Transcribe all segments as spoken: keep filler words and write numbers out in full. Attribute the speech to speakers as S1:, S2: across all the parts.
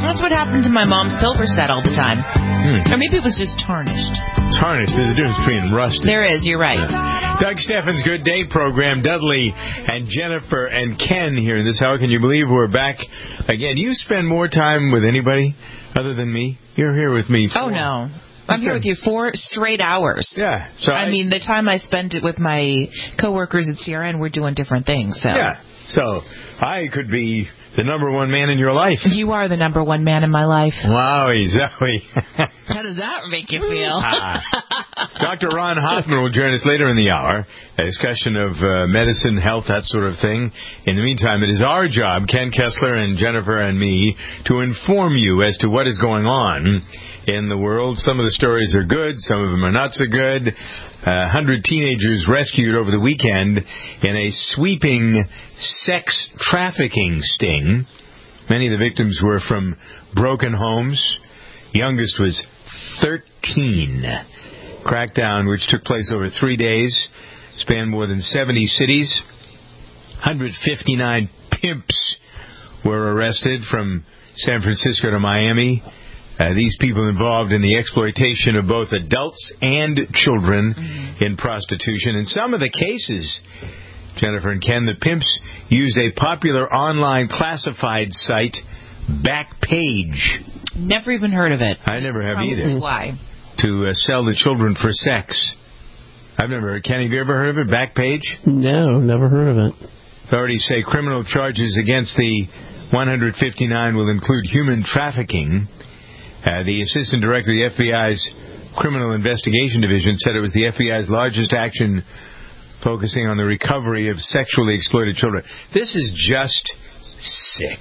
S1: That's what happened to my mom's silver set all the time.
S2: Hmm.
S1: Or maybe it was just tarnished.
S2: Tarnished. There's a difference between rusted.
S1: There is. You're right.
S2: Yeah. Doug Steffens' Good Day program. Dudley and Jennifer and Ken here in this hour. Can you believe we're back again? You spend more time with anybody other than me? You're here with me. For
S1: oh, no. I'm here with you four straight hours.
S2: Yeah. So I,
S1: I mean, the time I spend it with my coworkers at C R N, we're doing different things. So.
S2: Yeah. So I could be the number one man in your life.
S1: You are the number one man in my life.
S2: Wow, Zoe.
S1: How does that make you feel?
S2: ah. Doctor Ron Hoffman will join us later in the hour. A discussion of uh, medicine, health, that sort of thing. In the meantime, it is our job, Ken Kessler and Jennifer and me, to inform you as to what is going on in the world. Some of the stories are good, some of them are not so good. A uh, hundred teenagers rescued over the weekend in a sweeping sex trafficking sting. Many of the victims were from broken homes. Youngest was thirteen. Crackdown, which took place over three days, spanned more than seventy cities. one hundred fifty-nine pimps were arrested from San Francisco to Miami. Uh, these people involved in the exploitation of both adults and children mm-hmm. in prostitution. In some of the cases, Jennifer and Ken, the pimps used a popular online classified site, Backpage.
S1: Never even heard of it.
S2: I never have
S1: Probably
S2: either.
S1: Why?
S2: To uh, sell the children for sex. I've never heard. Ken, have you ever heard of it, Backpage?
S3: No, never heard of it.
S2: Authorities say criminal charges against the one hundred fifty-nine will include human trafficking. Uh, the assistant director of the F B I's Criminal Investigation Division said it was the F B I's largest action focusing on the recovery of sexually exploited children. This is just sick.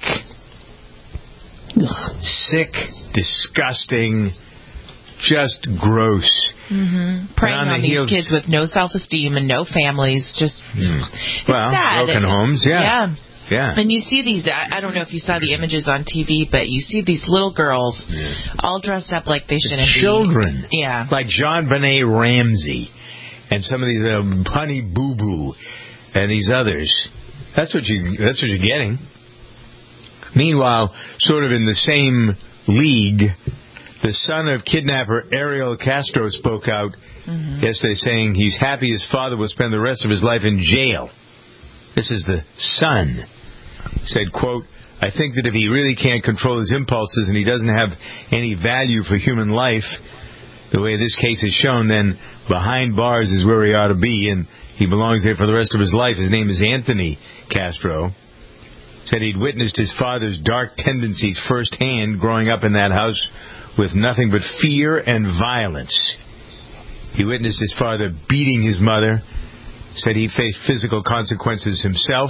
S2: Ugh. Sick, disgusting, just gross.
S1: Mm-hmm. Preying on, on the these heels... kids with no self-esteem and no families. Just
S2: mm.
S1: It's
S2: well,
S1: sad.
S2: broken
S1: it,
S2: homes, yeah.
S1: Yeah.
S2: Yeah.
S1: And you see these, I don't know if you saw the images on T V, but you see these little girls yeah. all dressed up like they shouldn't
S2: Children.
S1: be. Yeah.
S2: Like John Benet Ramsey and some of these uh, Honey Boo Boo and these others. That's what you that's what you're getting. Meanwhile, sort of in the same league, the son of kidnapper Ariel Castro spoke out mm-hmm. yesterday saying he's happy his father will spend the rest of his life in jail. This is the son. Said, quote, I think that if he really can't control his impulses and he doesn't have any value for human life, the way this case is shown, then behind bars is where he ought to be, and he belongs there for the rest of his life. His name is Anthony Castro. Said he'd witnessed his father's dark tendencies firsthand growing up in that house with nothing but fear and violence. He witnessed his father beating his mother. Said he faced physical consequences himself.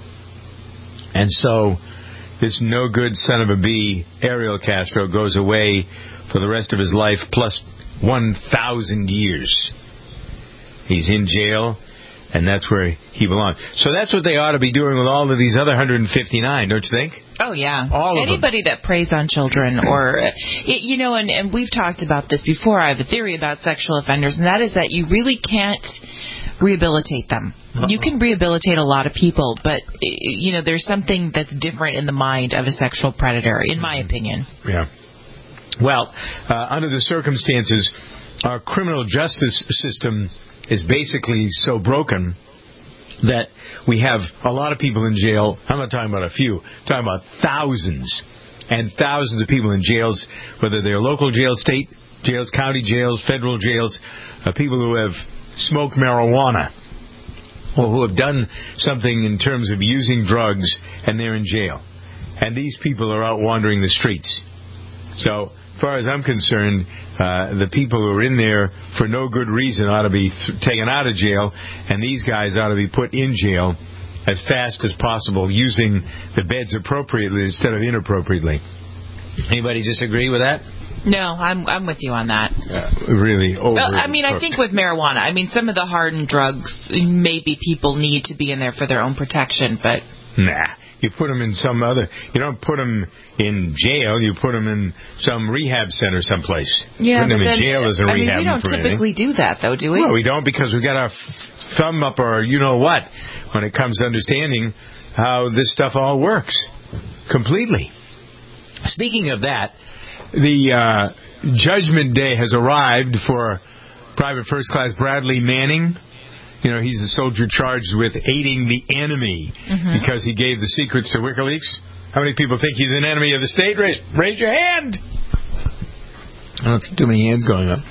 S2: And so this no-good son of a bee, Ariel Castro, goes away for the rest of his life plus one thousand years. He's in jail, and that's where he belongs. So that's what they ought to be doing with all of these other one hundred fifty-nine, don't you think?
S1: Oh, yeah.
S2: All of
S1: Anybody
S2: them.
S1: that preys on children or, you know, and, and we've talked about this before. I have a theory about sexual offenders, and that is that you really can't rehabilitate them. Uh-oh. You can rehabilitate a lot of people, but, you know, there's something that's different in the mind of a sexual predator, in my opinion.
S2: Yeah. Well, uh, under the circumstances, our criminal justice system is basically so broken that we have a lot of people in jail. I'm not talking about a few. I'm talking about thousands and thousands of people in jails, whether they're local jails, state jails, county jails, federal jails, uh, people who have smoked marijuana or who have done something in terms of using drugs, and they're in jail. And these people are out wandering the streets. So, as far as I'm concerned, uh, the people who are in there for no good reason ought to be th- taken out of jail, and these guys ought to be put in jail as fast as possible, using the beds appropriately instead of inappropriately. Anybody disagree with that?
S1: No, I'm I'm with you on that.
S2: Uh, really? Over
S1: well, I mean, I think with marijuana, I mean, some of the hardened drugs, maybe people need to be in there for their own protection, but...
S2: Nah. You put them in some other... You don't put them in jail. You put them in some rehab center someplace.
S1: Yeah,
S2: Putting them
S1: then,
S2: in jail doesn't
S1: I
S2: rehab
S1: mean, we don't
S2: them for
S1: typically
S2: anything.
S1: do that, though, do we?
S2: Well, we don't, because we got our f- thumb up our you-know-what when it comes to understanding how this stuff all works. Completely. Speaking of that, the uh, judgment day has arrived for Private First Class Bradley Manning. You know, he's the soldier charged with aiding the enemy mm-hmm. because he gave the secrets to WikiLeaks. How many people think he's an enemy of the state? Raise, raise your hand. I don't see too many hands going up.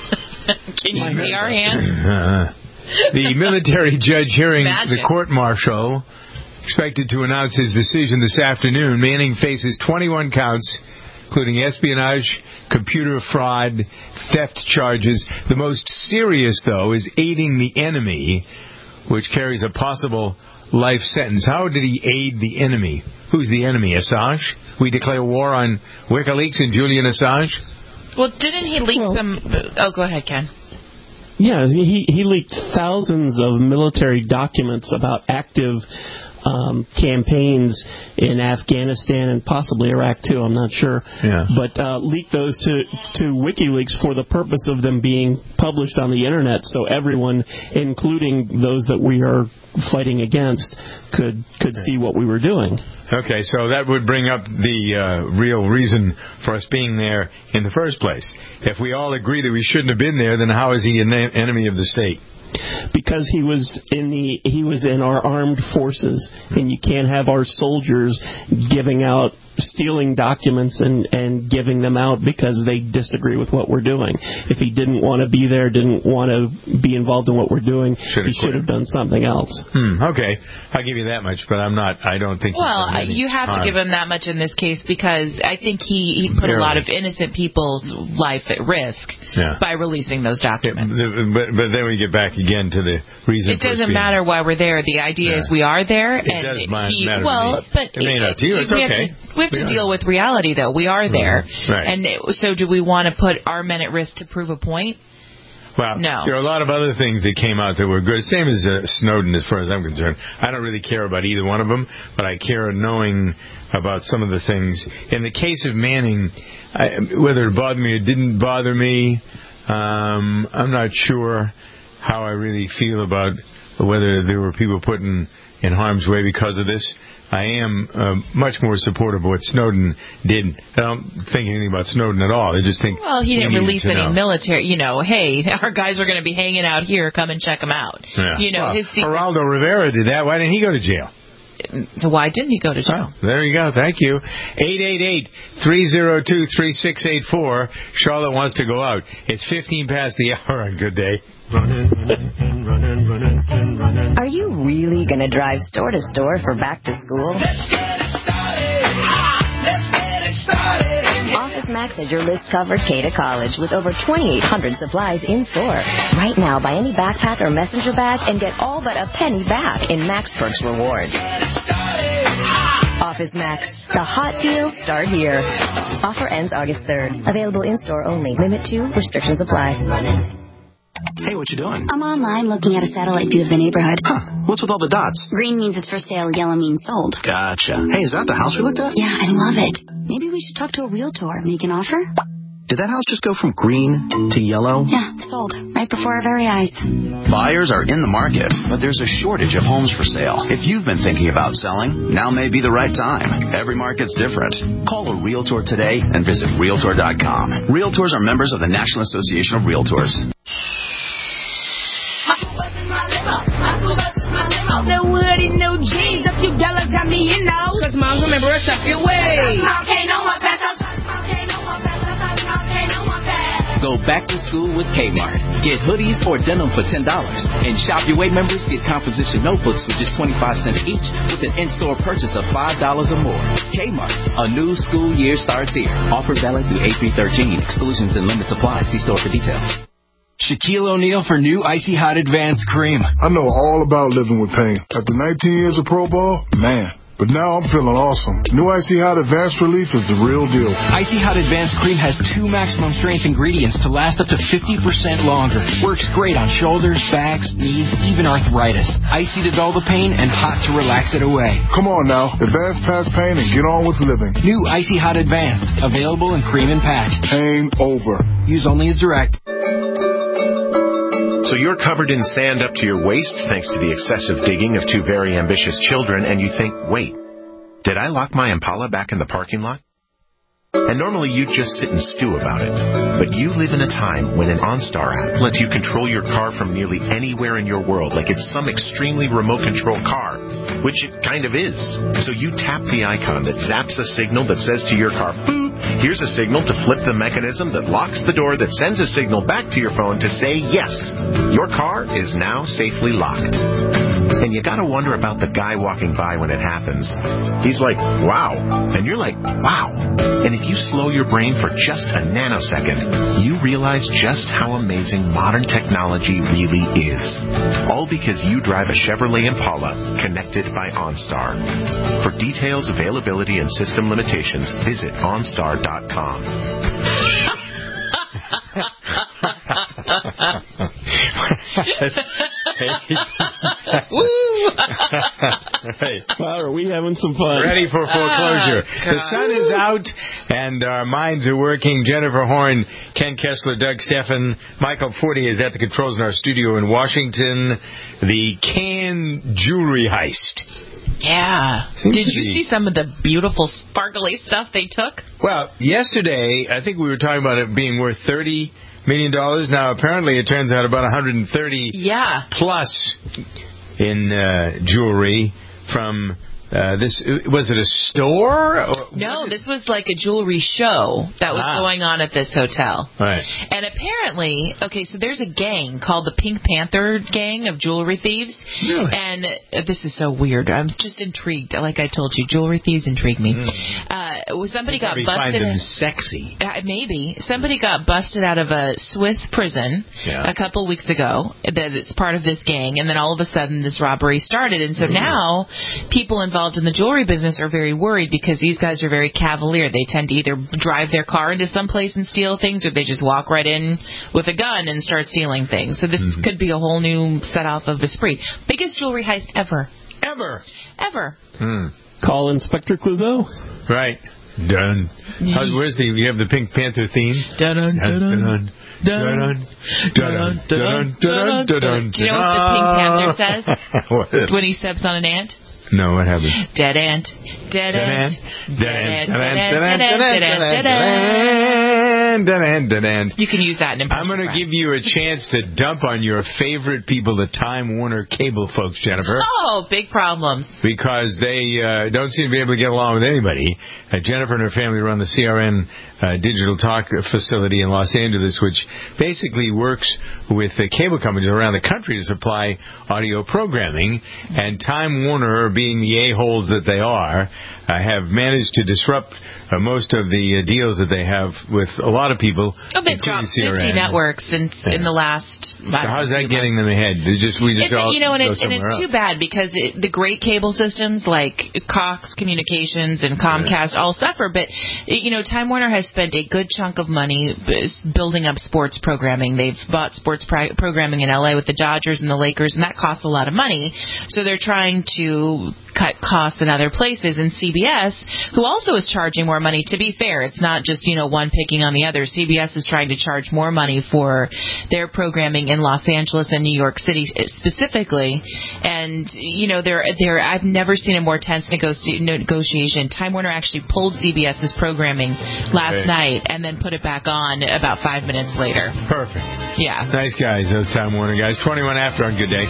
S1: Can you see our hands?
S2: Uh, the military judge hearing
S1: Magic.
S2: the court-martial expected to announce his decision this afternoon. Manning faces twenty-one counts, including espionage, computer fraud, theft charges. The most serious, though, is aiding the enemy, which carries a possible life sentence. How did he aid the enemy? Who's the enemy? Assange? We declare war on WikiLeaks and Julian Assange?
S1: Well, didn't he leak
S3: well,
S1: some... Oh, go ahead, Ken.
S3: Yeah, he, he leaked thousands of military documents about active um, campaigns in Afghanistan and possibly Iraq, too. I'm not sure.
S2: Yeah.
S3: But uh, leaked those to, to WikiLeaks for the purpose of them being published on the Internet so everyone, including those that we are fighting against, could could see what we were doing.
S2: Okay, so that would bring up the uh, real reason for us being there in the first place. If we all agree that we shouldn't have been there, then how is he an enemy of the state?
S3: Because he was in the he was in our armed forces, and you can't have our soldiers giving out stealing documents and, and giving them out because they disagree with what we're doing. If he didn't want to be there, didn't want to be involved in what we're doing,
S2: Should've
S3: he should have done something else.
S2: Hmm, okay, I'll give you that much, but I'm not. I don't think.
S1: Well, you have
S2: harm.
S1: to give him that much in this case because I think he, he put Barely. a lot of innocent people's life at risk
S2: yeah.
S1: by releasing those documents.
S2: Yeah, but, but then we get back again to the reason.
S1: It doesn't matter why we're there. The idea yeah. is we are there.
S2: It
S1: and
S2: does
S1: he,
S2: matter
S1: well,
S2: to me.
S1: but
S2: it may not to you. It's
S1: we
S2: okay.
S1: Have to, we have we to deal with reality, though. We are there.
S2: Right.
S1: And it, so do we want to put our men at risk to prove a point?
S2: Well,
S1: no.
S2: There are a lot of other things that came out that were good. Same as uh, Snowden, as far as I'm concerned. I don't really care about either one of them, but I care knowing about some of the things. In the case of Manning, I, whether it bothered me or didn't bother me, um, I'm not sure how I really feel about whether there were people put in, in harm's way because of this. I am uh, much more supportive of what Snowden did. I don't think anything about Snowden at all. I just think...
S1: Well, he didn't release any
S2: know. military...
S1: You know, hey, our guys are going to be hanging out here. Come and check them out.
S2: Yeah.
S1: You know,
S2: well,
S1: his secrets...
S2: Geraldo Rivera did that. Why didn't he go to jail?
S1: Why didn't he go to jail?
S2: Oh, there you go. Thank you. eight eight eight, three oh two, three six eight four. Charlotte wants to go out. It's fifteen past the hour on Good Day.
S4: Running, running, running, running, running. Are you really going to drive store to store for back to school? Let's get it started. Let's get it started. Office Max has your list covered K to college with over twenty-eight hundred supplies in store. Right now, buy any backpack or messenger bag and get all but a penny back in Max Perks rewards. Office Max. The hot deals start here. Offer ends August third. Available in-store only. Limit two. Restrictions apply.
S5: Hey, what you doing?
S6: I'm online looking at a satellite view of the neighborhood.
S5: Huh. What's with all the dots?
S6: Green means it's for sale, yellow means sold.
S5: Gotcha. Hey, is that the house we looked at?
S6: Yeah, I love it. Maybe we should talk to a realtor. Make an offer?
S5: Did that house just go from green to yellow?
S6: Yeah, sold. Right before our very eyes.
S7: Buyers are in the market, but there's a shortage of homes for sale. If you've been thinking about selling, now may be the right time. Every market's different. Call a realtor today and visit realtor dot com. Realtors are members of the National Association of Realtors.
S8: No woody, no jeans, a few dollars got me in now. Cause mom's remember us up your way.
S9: Go back to school with Kmart. Get hoodies or denim for ten dollars. And Shop Your Way members get composition notebooks for just twenty-five cents each with an in-store purchase of five dollars or more. Kmart, a new school year starts here. Offer valid through eight three thirteen. Exclusions and limits apply. See store for details.
S10: Shaquille O'Neal for new Icy Hot Advanced Cream.
S11: I know all about living with pain. After nineteen years of pro ball, man. But now I'm feeling awesome. New Icy Hot Advanced Relief is the real deal.
S10: Icy Hot Advanced Cream has two maximum strength ingredients to last up to fifty percent longer. Works great on shoulders, backs, knees, even arthritis. Icy to dull the pain and hot to relax it away.
S11: Come on now. Advance past pain and get on with living.
S10: New Icy Hot Advanced. Available in cream and patch.
S11: Pain over.
S10: Use only as direct.
S12: So you're covered in sand up to your waist thanks to the excessive digging of two very ambitious children, and you think, wait, did I lock my Impala back in the parking lot? And normally you'd just sit and stew about it. But you live in a time when an OnStar app lets you control your car from nearly anywhere in your world, like it's some extremely remote control car, which it kind of is. So you tap the icon that zaps a signal that says to your car, boop, here's a signal to flip the mechanism that locks the door that sends a signal back to your phone to say, yes, your car is now safely locked. And you gotta wonder about the guy walking by when it happens. He's like, wow. And you're like, wow. And if you slow your brain for just a nanosecond, you realize just how amazing modern technology really is. All because you drive a Chevrolet Impala connected by OnStar. For details, availability, and system limitations, visit OnStar dot com.
S2: Right.
S3: Wow, are we having some fun?
S2: Ready for foreclosure.
S1: Oh,
S2: the sun is out, and our minds are working. Jennifer Horn, Ken Kessler, Doug Steffen, Michael Forty is at the controls in our studio in Washington. The Can Jewelry Heist.
S1: Yeah.
S2: Seems
S1: Did
S2: to
S1: you
S2: be-
S1: see some of the beautiful sparkly stuff they took?
S2: Well, yesterday, I think we were talking about it being worth thirty million dollars. Now, apparently, it turns out about one hundred thirty
S1: Yeah.
S2: plus in uh, jewelry from uh, this. Was it a store? Or,
S1: No, this was like a jewelry show that was
S2: Ah.
S1: going on at this hotel.
S2: Right.
S1: And apparently, okay, so there's a gang called the Pink Panther Gang of jewelry thieves.
S2: Really?
S1: And uh, this is so weird. I'm just intrigued. Like I told you, jewelry thieves intrigue me.
S2: Mm.
S1: Uh, well, somebody got
S2: Probably find
S1: busted.
S2: them
S1: in-
S2: sexy.
S1: Uh, maybe. Somebody got busted out of a Swiss prison
S2: Yeah.
S1: a couple weeks ago that it's part of this gang, and then all of a sudden this robbery started. And so
S2: Ooh.
S1: now people involved in the jewelry business are very worried because these guys are very cavalier. They tend to either drive their car into some place and steal things, or they just walk right in with a gun and start stealing things. So this
S2: Mm-hmm.
S1: could be a whole new set off of a spree. Biggest jewelry heist ever.
S2: Ever.
S1: Ever.
S2: Hmm.
S3: Call Inspector Clouseau.
S2: Right. Done. How's, where's the, you have the Pink Panther theme?
S1: Dun dun dun dun. Dun, dun, dun, dun, dun, dun. Do you know what the Pink Panther says
S2: What?
S1: when he steps on an ant?
S2: No, what happened?
S1: Dead ant. Dead ant.
S2: Dead ant. Dead ant. Dead ant. Dead ant. Dead ant. Dead ant. Dead ant. Dead ant.
S1: You can use that in impression.
S2: I'm going to give you a chance to dump on your favorite people, the Time Warner cable folks, Jennifer.
S1: Oh, big problems.
S2: Because they uh, don't seem to be able to get along with anybody. Uh, Jennifer and her family run the C R N uh, digital talk facility in Los Angeles, which basically works with the cable companies around the country to supply audio programming. And Time Warner, being the a-holes that they are, uh, have managed to disrupt uh, most of the uh, deals that they have with a lot of people.
S1: Oh, they've dropped fifty networks in, in the last...
S2: So how's that getting them ahead? They just, we just
S1: It's,
S2: all
S1: you know, and,
S2: go
S1: it, and
S2: somewhere
S1: it's
S2: else.
S1: too bad because it, the great cable systems like Cox Communications and Comcast all suffer. But, you know, Time Warner has spent a good chunk of money building up sports programming. They've bought sports pri- programming in L A with the Dodgers and the Lakers, and that costs a lot of money. So they're trying to cut costs in other places. And C B S, who also is charging more money, to be fair, it's not just, you know, one picking on the other. C B S is trying to charge more money for their programming in Los Angeles and New York City specifically. And, you know, they're, they're, I've never seen a more tense negoci- negotiation. Time Warner actually pulled CBS's programming last
S2: Okay.
S1: night and then put it back on about five minutes later.
S2: Perfect.
S1: Yeah.
S2: Nice guys, those Time Warner guys. twenty-one after on Good Day.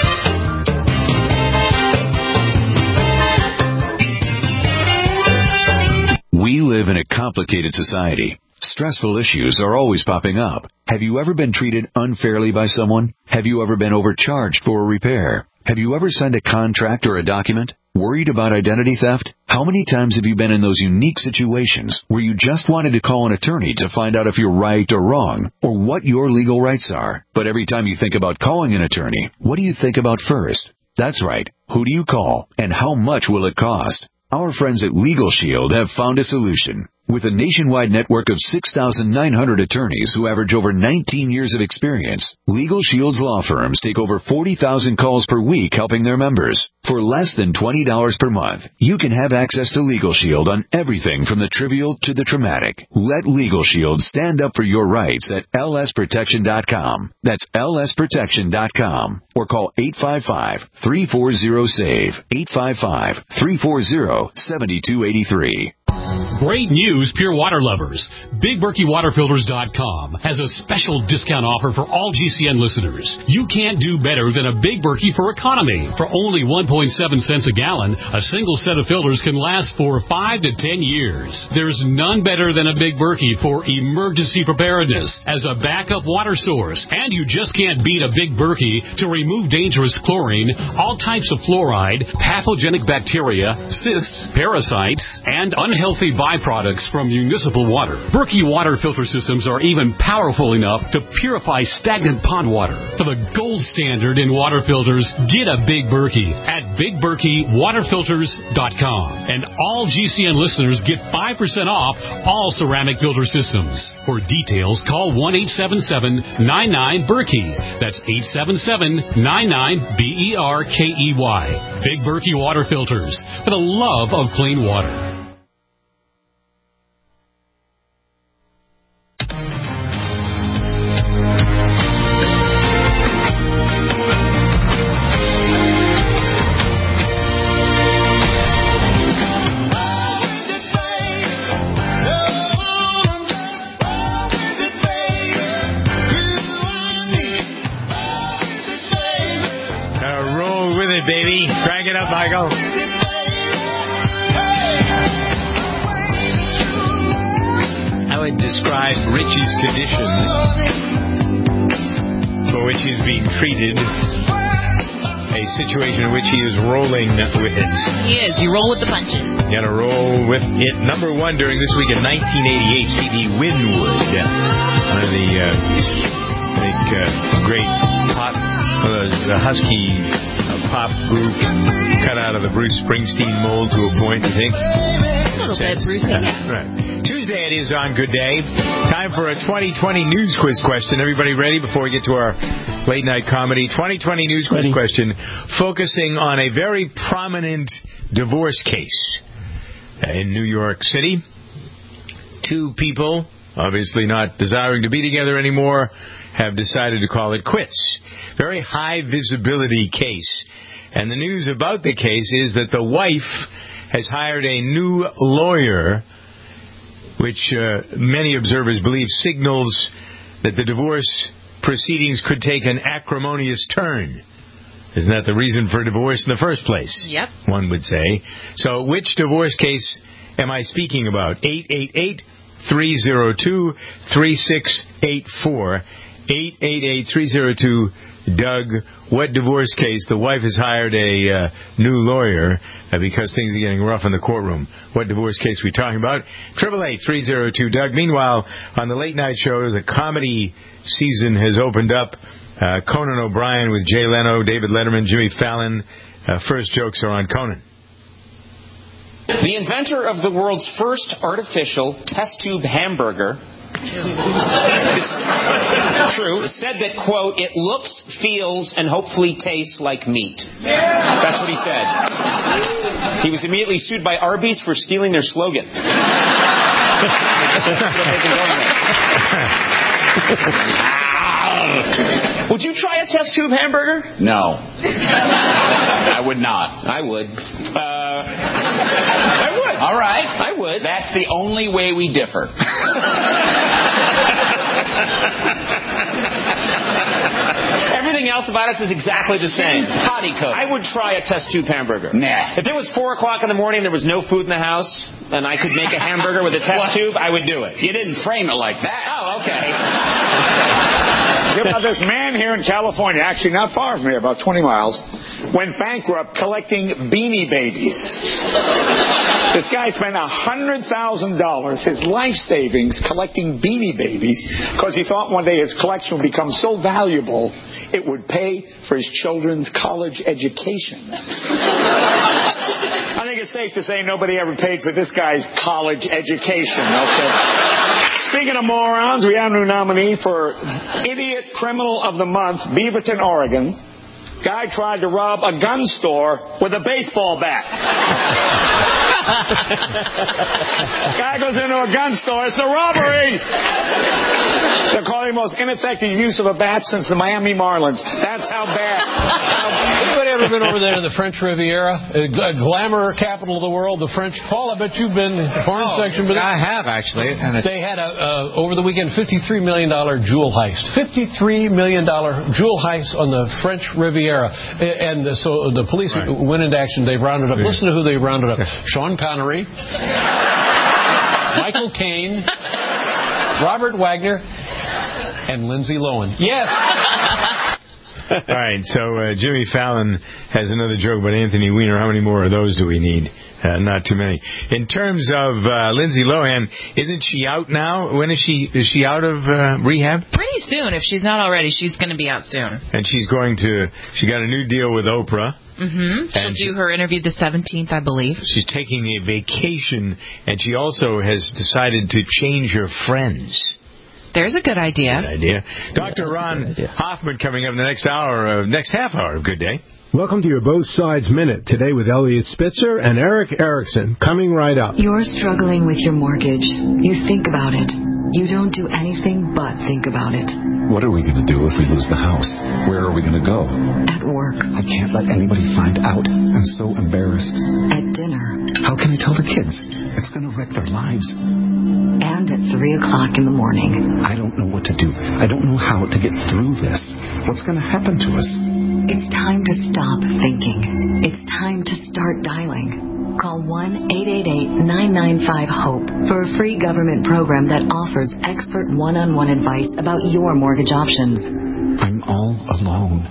S13: We live in a complicated society. Stressful issues are always popping up. Have you ever been treated unfairly by someone? Have you ever been overcharged for a repair? Have you ever signed a contract or a document? Worried about identity theft? How many times have you been in those unique situations where you just wanted to call an attorney to find out if you're right or wrong, or what your legal rights are? But every time you think about calling an attorney, what do you think about first? That's right. Who do you call, and how much will it cost? Our friends at Legal Shield have found a solution. With a nationwide network of six thousand nine hundred attorneys who average over nineteen years of experience, Legal Shield's law firms take over forty thousand calls per week helping their members. For less than twenty dollars per month, you can have access to Legal Shield on everything from the trivial to the traumatic. Let Legal Shield stand up for your rights at L S protection dot com. That's L S protection dot com. Or call eight five five, three four zero, S A V E, eight five five, three four zero, seven two eight three.
S14: Great news, pure water lovers. Big Berkey Water Filters dot com has a special discount offer for all G C N listeners. You can't do better than a Big Berkey for economy. For only one point seven cents a gallon, a single set of filters can last for five to ten years. There's none better than a Big Berkey for emergency preparedness as a backup water source. And you just can't beat a Big Berkey to remove dangerous chlorine, all types of fluoride, pathogenic bacteria, cysts, parasites, and unhealthy byproducts from municipal water. Berkey water filter systems are even powerful enough to purify stagnant pond water. For the gold standard in water filters, get a Big Berkey at Big Berkey Water Filters dot com. And all G C N listeners get five percent off all ceramic filter systems. For details, call one eight seven seven nine nine Berkey. That's eight seven seven nine nine B E R K E Y. Big Berkey Water Filters, for the love of clean water.
S2: Baby, crank it up, Michael. I would describe Richie's condition for which he's being treated a situation in which he is rolling with it.
S1: He is. You roll with the punches.
S2: You gotta roll with it. Number one during this week in nineteen eighty-eight, Stevie Winwood, one of the uh, big, uh, great pop, uh, the husky pop group, cut out of the Bruce Springsteen mold to a point, you think?
S1: A little bit, Bruce. Yeah.
S2: Right. Tuesday it is on Good Day. Time for a twenty twenty news quiz question. Everybody ready before we get to our late night comedy? twenty twenty news quiz ready. Question focusing on a very prominent divorce case in New York City. Two people, obviously not desiring to be together anymore, have decided to call it quits. Very high visibility case. And the news about the case is that the wife has hired a new lawyer, which uh, many observers believe signals that the divorce proceedings could take an acrimonious turn. Isn't that the reason for divorce in the first place?
S1: Yep.
S2: One would say. So which divorce case am I speaking about? eight eight eight, three oh two, three six eight four. eight eight eight, three oh two, Doug. What divorce case? The wife has hired a uh, new lawyer uh, because things are getting rough in the courtroom. What divorce case are we talking about? eight eight eight, three oh two, Doug. Meanwhile, on the late night show, the comedy season has opened up. Uh, Conan O'Brien with Jay Leno, David Letterman, Jimmy Fallon. Uh, first jokes are on Conan.
S15: The inventor of the world's first artificial test tube hamburger, true, said that, quote, it looks, feels, and hopefully tastes like meat. That's what he said. He was immediately sued by Arby's for stealing their slogan. Would you try a test tube hamburger?
S16: No. I would not.
S15: I would. Uh, I would.
S16: All right.
S15: I would.
S16: That's the only way we differ.
S15: Everything else about us is exactly the same.
S16: Potty coat.
S15: I would try a test tube hamburger.
S16: Nah.
S15: If it was four o'clock in the morning, there was no food in the house, and I could make a hamburger with a test tube, I would do it.
S16: You didn't frame it like that.
S15: Oh, okay.
S17: About this man here in California, actually not far from here, about twenty miles, went bankrupt collecting Beanie Babies. This guy spent one hundred thousand dollars, his life savings, collecting Beanie Babies because he thought one day his collection would become so valuable it would pay for his children's college education. I think it's safe to say nobody ever paid for this guy's college education, okay? Speaking of morons, we have a new nominee for Idiot Criminal of the Month, Beaverton, Oregon. Guy tried to rob a gun store with a baseball bat. Guy goes into a gun store. It's a robbery. They're calling the most ineffective use of a bat since the Miami Marlins. That's how bad.
S18: Anybody ever been over there in the French Riviera? A glamour capital of the world, the French. Paul, I bet you've been in the foreign
S19: oh,
S18: section. But
S19: I have, actually. And
S18: they had, a, uh, over the weekend, fifty-three million dollars jewel heist. fifty-three million dollars jewel heist on the French Riviera. And the, so the police right. went into action. They rounded up. Listen to who they rounded up. Sean Connery, Michael Caine, Robert Wagner, and Lindsay Lohan. Yes.
S2: All right, so uh, Jimmy Fallon has another joke about Anthony Weiner. How many more of those do we need? Uh, not too many. In terms of uh, Lindsay Lohan, isn't she out now? When is she? Is she out of uh, rehab?
S1: Pretty soon. If she's not already, she's going to be out soon.
S2: And she's going to. She got a new deal with Oprah.
S1: Mm-hmm. She'll
S2: and
S1: do her interview the seventeenth, I believe.
S2: She's taking a vacation, and she also has decided to change her friends.
S1: There's a good idea.
S2: Good idea. Doctor Yeah, Ron idea. Hoffman coming up in the next hour, uh, next half hour of Good Day.
S20: Welcome to your Both Sides Minute, today with Elliot Spitzer and Eric Erickson, coming right up.
S21: You're struggling with your mortgage. You think about it. You don't do anything but think about it.
S22: What are we going to do if we lose the house? Where are we going to go?
S21: At work.
S22: I can't let anybody find out. I'm so embarrassed.
S21: At dinner.
S22: How can I tell the kids? It's going to wreck their lives.
S21: And at three o'clock in the morning.
S22: I don't know what to do. I don't know how to get through this. What's going to happen to us?
S21: It's time to stop thinking. It's time to start dialing. Call one eight eight eight, nine nine five, HOPE for a free government program that offers expert one-on-one advice about your mortgage options.
S22: I'm all alone.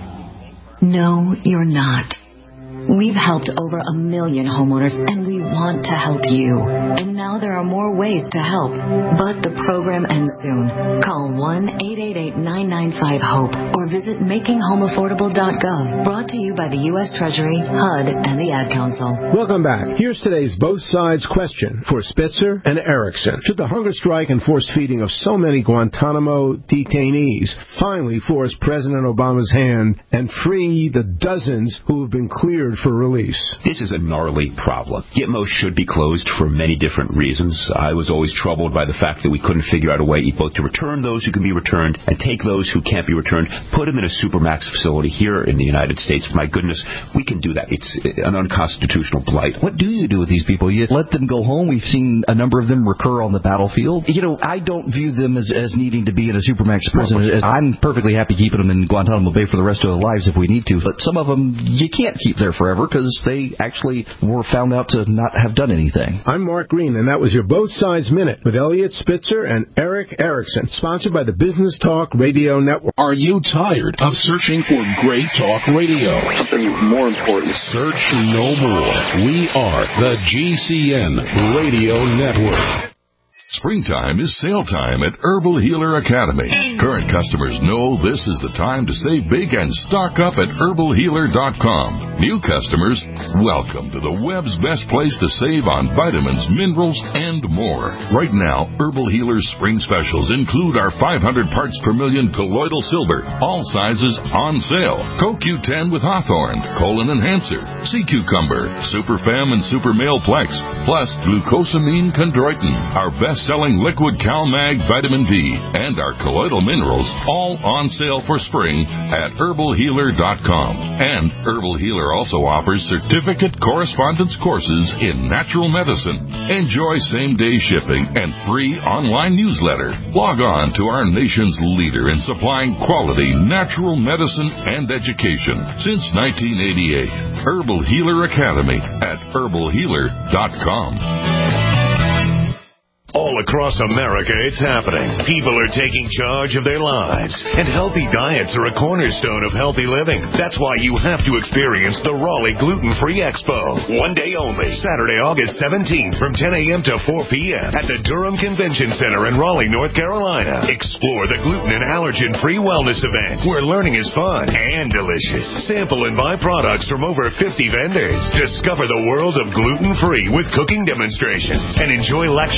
S21: No, you're not. We've helped over a million homeowners, and we want to help you. And now there are more ways to help. But the program ends soon. Call one eight eight eight, nine nine five, HOPE or visit making home affordable dot gov. Brought to you by the U S Treasury, H U D, and the Ad Council.
S20: Welcome back. Here's today's Both Sides question for Spitzer and Erickson. Should the hunger strike and forced feeding of so many Guantanamo detainees finally force President Obama's hand and free the dozens who have been cleared for release?
S23: This is a gnarly problem. Gitmo should be closed for many different reasons. I was always troubled by the fact that we couldn't figure out a way both to return those who can be returned and take those who can't be returned, put them in a supermax facility here in the United States. My goodness, we can do that. It's an unconstitutional blight.
S24: What do you do with these people? You let them go home? We've seen a number of them recur on the battlefield. You know, I don't view them as, as needing to be in a supermax prison. I'm perfectly happy keeping them in Guantanamo Bay for the rest of their lives if we need to, but some of them you can't keep there forever because they actually were found out to not have done anything.
S20: I'm Mark Green, and that was your Both Sides Minute with Elliot Spitzer and Eric Erickson, sponsored by the Business Talk Radio Network.
S25: Are you tired of searching for great talk radio?
S26: Something more important.
S25: Search no more. We are the G C N Radio Network.
S27: Springtime is sale time at Herbal Healer Academy. Current customers know this is the time to save big and stock up at herbal healer dot com. New customers, welcome to the web's best place to save on vitamins, minerals, and more. Right now, Herbal Healer's spring specials include our five hundred parts per million colloidal silver, all sizes on sale. Co Q ten with Hawthorne, Colon Enhancer, Sea Cucumber, Super Fem and Super Male Plex, plus Glucosamine Chondroitin, our best selling liquid CalMag vitamin B, and our colloidal minerals, all on sale for spring at herbal healer dot com. And Herbal Healer also offers certificate correspondence courses in natural medicine. Enjoy same-day shipping and free online newsletter. Log on to our nation's leader in supplying quality natural medicine and education since nineteen eighty-eight. Herbal Healer Academy at herbal healer dot com.
S28: All across America, it's happening. People are taking charge of their lives, and healthy diets are a cornerstone of healthy living. That's why you have to experience the Raleigh Gluten-Free Expo. One day only, Saturday, August seventeenth from ten a.m. to four p.m. at the Durham Convention Center in Raleigh, North Carolina. Explore the gluten and allergen-free wellness event, where learning is fun and delicious. Sample and buy products from over fifty vendors. Discover the world of gluten-free with cooking demonstrations, and enjoy lectures with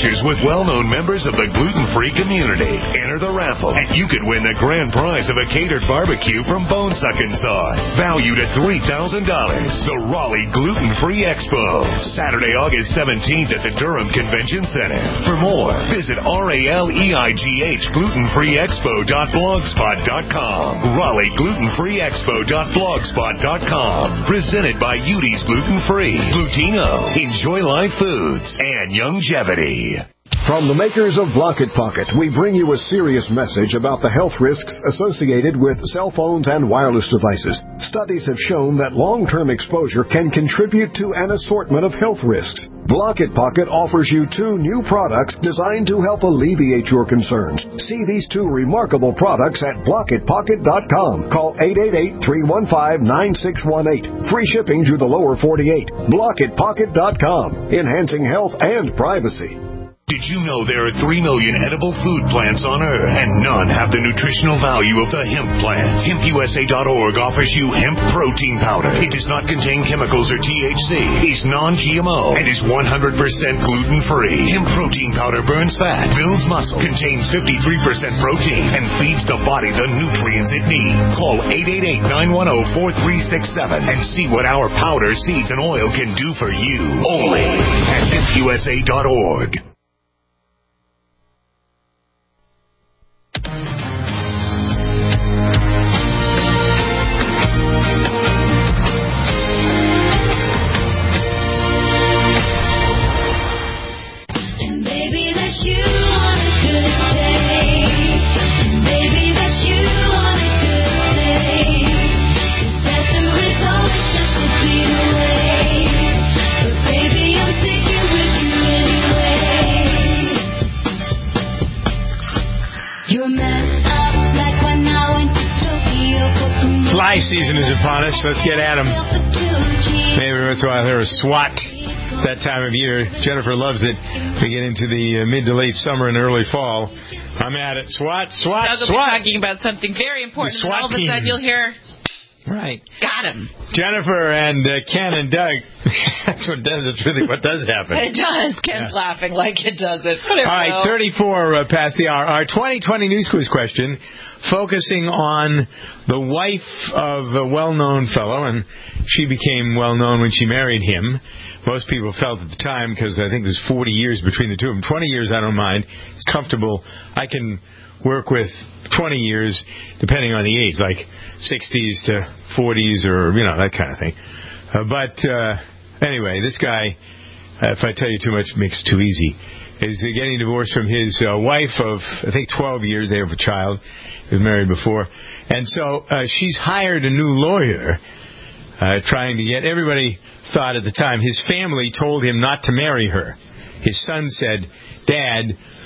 S28: well-known members of the gluten-free community. Enter the raffle, and you could win the grand prize of a catered barbecue from Bone Suckin' Sauce, valued at three thousand dollars. The Raleigh Gluten-Free Expo, Saturday, August seventeenth at the Durham Convention Center. For more, visit R A L E I G H glutenfree expo dot blogspot dot com. Raleigh Gluten-Free Expo dot blogspot dot com. Presented by Udi's Gluten Free, Glutino, Enjoy Life Foods, and Youngevity.
S20: From the makers of Blocket Pocket, we bring you a serious message about the health risks associated with cell phones and wireless devices. Studies have shown that long-term exposure can contribute to an assortment of health risks. Blocket Pocket offers you two new products designed to help alleviate your concerns. See these two remarkable products at blocket pocket dot com. Call eight eight eight, three one five, nine six one eight. Free shipping to the lower forty-eight. blocket pocket dot com. Enhancing health and privacy.
S28: Did you know there are three million edible food plants on Earth, and none have the nutritional value of the hemp plant? hemp U S A dot org offers you hemp protein powder. It does not contain chemicals or T H C, is non-G M O, and is one hundred percent gluten-free. Hemp protein powder burns fat, builds muscle, contains fifty-three percent protein, and feeds the body the nutrients it needs. Call eight eight eight, nine one zero, four three six seven and see what our powder, seeds, and oil can do for you. Only at hemp U S A dot org.
S2: Fly season is upon us. Let's get at 'em. Maybe once in a while there is SWAT. It's that time of year. Jennifer loves it. We get into the uh, mid to late summer and early fall. I'm at it. SWAT, SWAT,
S1: Doug will
S2: SWAT.
S1: be talking about something very important,
S2: The
S1: and
S2: SWAT
S1: all of a
S2: team.
S1: sudden you'll hear,
S2: right,
S1: got him.
S2: Jennifer and uh, Ken and Doug. That's what does. It's really what does happen.
S1: It does. Ken's
S2: Yeah.
S1: laughing like it doesn't.
S2: All right, thirty-four uh, past the hour. Our twenty twenty news quiz question, focusing on the wife of a well-known fellow, and she became well-known when she married him. Most people felt at the time, because I think there's forty years between the two of them. twenty years, I don't mind. It's comfortable. I can work with twenty years, depending on the age, like sixties to forties or, you know, that kind of thing. Uh, but uh, anyway, this guy, uh, if I tell you too much, it makes it too easy, is getting divorced from his uh, wife of, I think, twelve years. They have a child. He was married before. And so uh, she's hired a new lawyer, uh, trying to get, everybody thought at the time, his family told him not to marry her. His son said, Dad,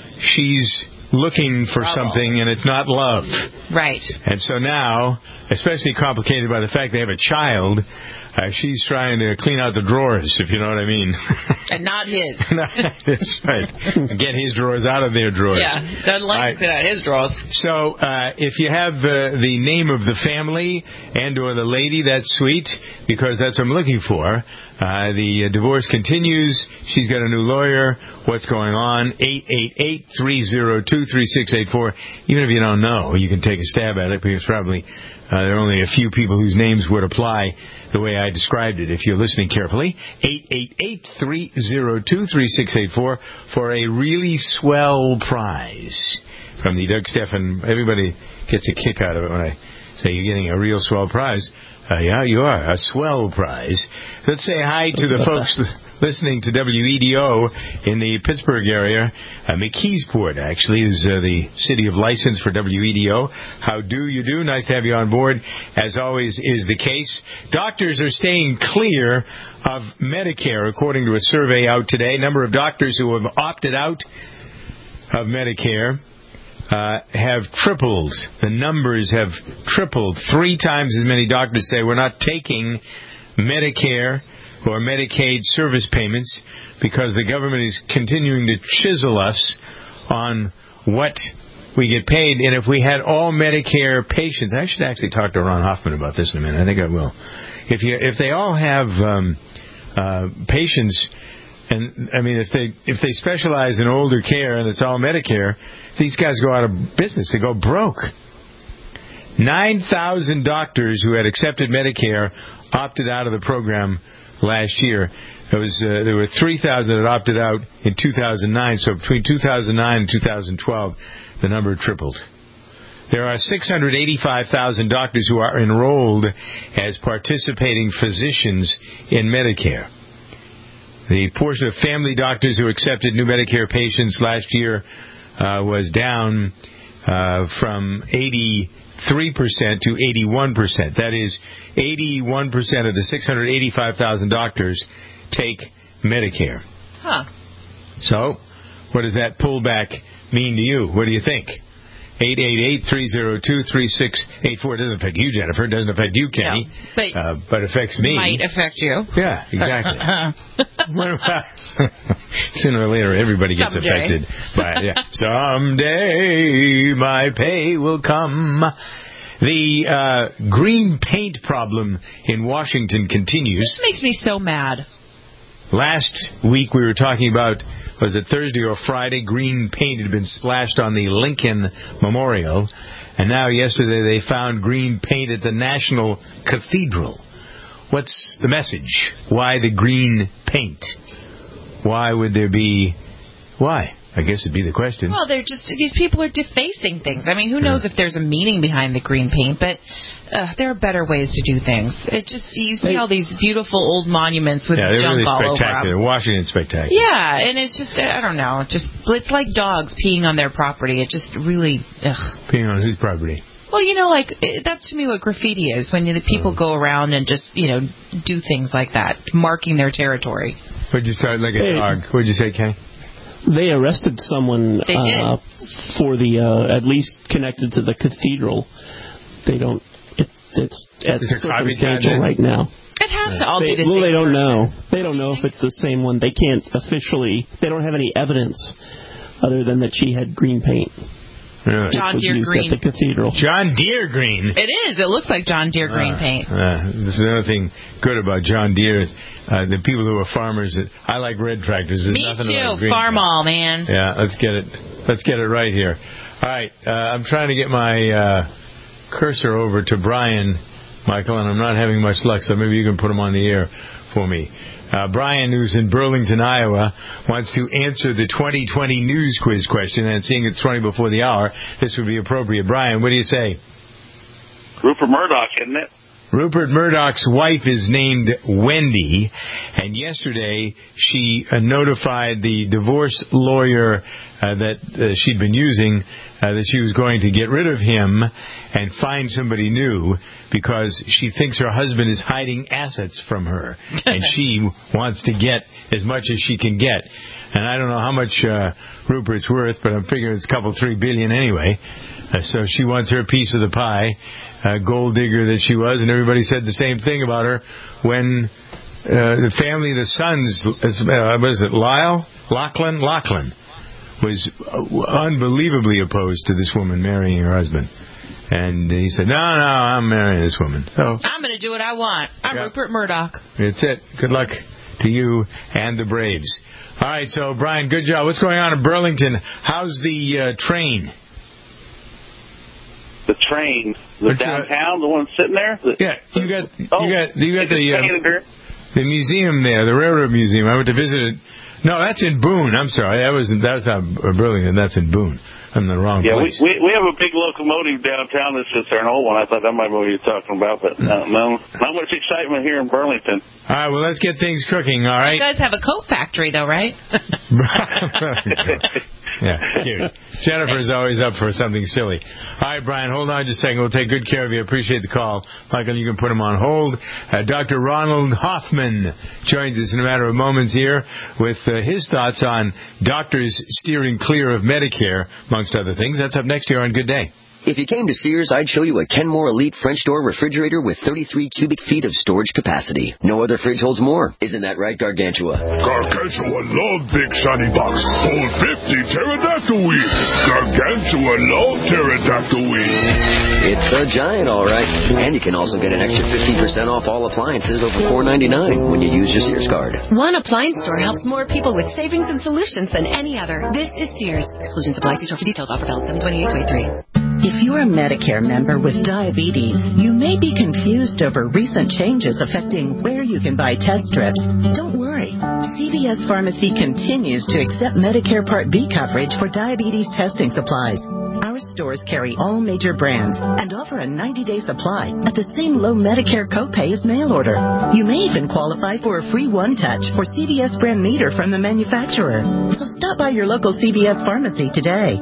S2: she's looking for
S1: Bravo.
S2: something and it's not love.
S1: Right.
S2: And so now, especially complicated by the fact they have a child, uh, she's trying to clean out the drawers, if you know what I mean.
S1: And not his.
S2: That's right. Get his drawers out of their drawers.
S1: Yeah, doesn't like
S2: Right.
S1: to clean out his drawers.
S2: So uh, if you have uh, the name of the family and or the lady, that's sweet, because that's what I'm looking for. Uh, the uh, divorce continues. She's got a new lawyer. What's going on? eight eight eight, three oh two, three six eight four. Even if you don't know, you can take a stab at it, because probably uh, there are only a few people whose names would apply the way I described it, if you're listening carefully. eight eight eight, three oh two, three six eight four for a really swell prize from the Doug Stephan. Everybody gets a kick out of it when I say you're getting a real swell prize. Uh, yeah, you are. A swell prize. Let's say hi to the folks listening to W E D O in the Pittsburgh area. Uh, McKeesport, actually, is uh, the city of license for W E D O. How do you do? Nice to have you on board. As always is the case. Doctors are staying clear of Medicare, according to a survey out today. Number of doctors who have opted out of Medicare Uh, have tripled. The numbers have tripled. Three times as many doctors say we're not taking Medicare or Medicaid service payments because the government is continuing to chisel us on what we get paid. And if we had all Medicare patients, I should actually talk to Ron Hoffman about this in a minute. I think I will. If you, if they all have um, uh, patients And, I mean, if they if they specialize in older care and it's all Medicare, these guys go out of business. They go broke. nine thousand doctors who had accepted Medicare opted out of the program last year. There, was, uh, there were three thousand that opted out in two thousand nine, so between two thousand nine and two thousand twelve, the number tripled. There are six hundred eighty-five thousand doctors who are enrolled as participating physicians in Medicare. The portion of family doctors who accepted new Medicare patients last year uh, was down uh, from eighty-three percent to eighty-one percent. That is, eighty-one percent of the six hundred eighty-five thousand doctors take Medicare.
S1: Huh.
S2: So, what does that pullback mean to you? What do you think? eight eight eight, three oh two, three six eight four. It doesn't affect you, Jennifer. It doesn't affect you, Kenny.
S1: No, but,
S2: uh, but affects me.
S1: Might affect you.
S2: Yeah, exactly. Sooner or later, everybody gets
S1: Someday.
S2: affected by it. Yeah. Someday my pay will come. The uh, green paint problem in Washington continues.
S1: This makes me so mad.
S2: Last week we were talking about, was it Thursday or Friday, green paint had been splashed on the Lincoln Memorial. And now yesterday they found green paint at the National Cathedral. What's the message? Why the green paint? Why would there be... Why? I guess it'd be the question.
S1: Well, they're just, these people are defacing things. I mean, who knows if there's a meaning behind the green paint, but uh, there are better ways to do things. It just, you see all these beautiful old monuments with
S2: yeah, they're
S1: junk
S2: really
S1: all over
S2: spectacular.
S1: them.
S2: Washington's spectacular.
S1: Yeah, and it's just, I don't know, just, it's like dogs peeing on their property. It just really, ugh.
S2: Peeing on whose property?
S1: Well, you know, like, that's to me what graffiti is, when the people go around and just, you know, do things like that, marking their territory.
S2: What'd you start like a
S3: Hey.
S2: dog? What'd you say, Kenny?
S3: They arrested someone
S1: They did.
S3: uh, for the, uh, at least connected to the cathedral. They don't, it, it's, it's
S2: Is there copycat
S3: circumstantial
S2: then?
S3: right now.
S1: It has to all
S3: They,
S1: be the
S3: well,
S1: same
S3: they don't
S1: person.
S3: know. They don't know if it's the same one. They can't officially, they don't have any evidence other than that she had green paint.
S2: Really?
S1: John
S3: was
S1: Deere
S3: used
S1: green.
S3: at the cathedral.
S2: John Deere green.
S1: It is. It looks like John Deere green
S2: Uh,
S1: paint.
S2: Uh, this is another thing good about John Deere. Uh, the people who are farmers, I like red tractors. There's
S1: Me
S2: nothing
S1: too.
S2: like green
S1: Farm
S2: tractors.
S1: all, man.
S2: Yeah, let's get it. Let's get it right here. All right, uh, I'm trying to get my uh, cursor over to Brian, Michael, and I'm not having much luck. So maybe you can put him on the air for me. Uh, Brian, who's in Burlington, Iowa, wants to answer the twenty twenty news quiz question, and seeing it's twenty before the hour, this would be appropriate. Brian, what do you say?
S4: Rupert Murdoch, isn't it?
S2: Rupert Murdoch's wife is named Wendy, and yesterday she uh, notified the divorce lawyer uh, that uh, she'd been using uh, that she was going to get rid of him and find somebody new because she thinks her husband is hiding assets from her, and she wants to get as much as she can get. And I don't know how much uh, Rupert's worth, but I'm figuring it's a couple, three billion anyway. Uh, so she wants her piece of the pie. Uh, gold digger that she was, and everybody said the same thing about her when uh, the family, the sons, uh, what is it, Lyle? Lachlan? Lachlan was unbelievably opposed to this woman marrying her husband. And he said, no, no, I'm marrying this woman. So
S1: I'm going to do what I want. I'm
S2: Yeah.
S1: Rupert Murdoch.
S2: that's it. Good luck to you and the Braves. All right, so, Brian, good job. What's going on in Burlington? How's the uh, train?
S4: The train, the
S2: What's, uh,
S4: downtown, the one sitting there. The,
S2: Yeah, you got
S4: oh,
S2: you got you got the uh,
S4: Senator.
S2: the museum there, the railroad museum. I went to visit it. No, that's in Boone. I'm sorry, that was that was not Burlington. That's in Boone. I'm in the wrong
S4: Yeah, we,
S2: place.
S4: we we have a big locomotive downtown that sits there, an old one. I thought that might be what you're talking about, but no, no, not much excitement here in Burlington.
S2: All right, well, let's get things cooking. All right.
S1: You guys have a coat factory, though, right?
S2: Yeah, cute. Jennifer's always up for something silly. All right, Brian, hold on just a second. We'll take good care of you. Appreciate the call. Michael, you can put him on hold. Uh, Doctor Ronald Hoffman joins us in a matter of moments here with uh, his thoughts on doctors steering clear of Medicare, amongst other things. That's up next here on Good Day.
S5: If you came to Sears, I'd show you a Kenmore Elite French door refrigerator with thirty-three cubic feet of storage capacity. No other fridge holds more. Isn't that right, Gargantua?
S6: Gargantua love big shiny box. Hold fifty pterodactyl wheels. Gargantua love pterodactyl wheels.
S5: It's The Giant, all right. And you can also get an extra fifty percent off all appliances over four ninety-nine when you use your Sears card.
S7: One appliance store helps more people with savings and solutions than any other. This is Sears. Exclusions apply. See store for details. Offer valid seven twenty-eight twenty-three.
S8: If you're a Medicare member with diabetes, you may be confused over recent changes affecting where you can buy test strips. Don't worry. C V S Pharmacy continues to accept Medicare Part B coverage for diabetes testing supplies. Our stores carry all major brands and offer a ninety-day supply at the same low Medicare copay as mail order. You may even qualify for a free one-touch or C V S brand meter from the manufacturer. So stop by your local C V S Pharmacy today.